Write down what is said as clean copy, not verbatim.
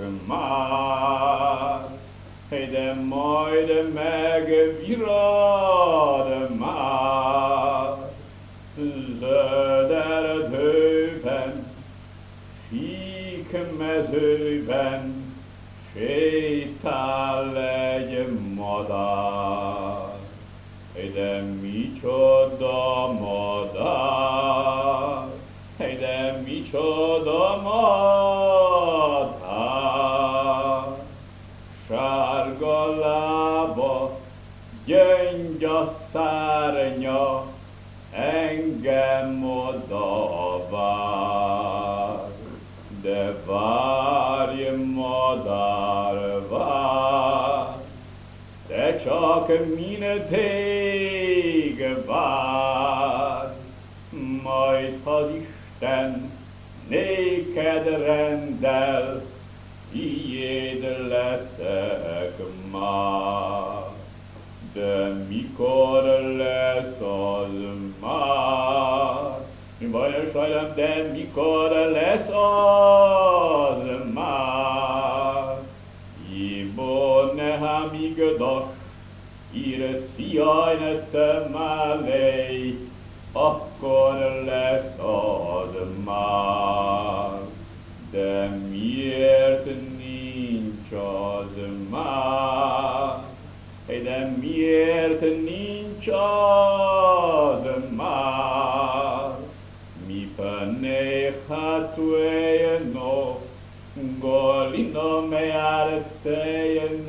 már, de majd megvirad már. Zöld erdőben, sík mezőben sétál egy madár, de micsoda madár, de micsoda madár. Sárga lába, gyöngyös szárnya, engem oda vár. De várj, madár, várj, de csak mindig várj, majd az Isten néked rendel, tiéd leszek már. De mikor lesz az már? Bajos vagyok, de mikor lesz az már? Ibo neham igdash, irciajn temalei, akkor lesz az már. De miért nincs az már? De miért nincs az már? Mi panecha tueino, golino me artseien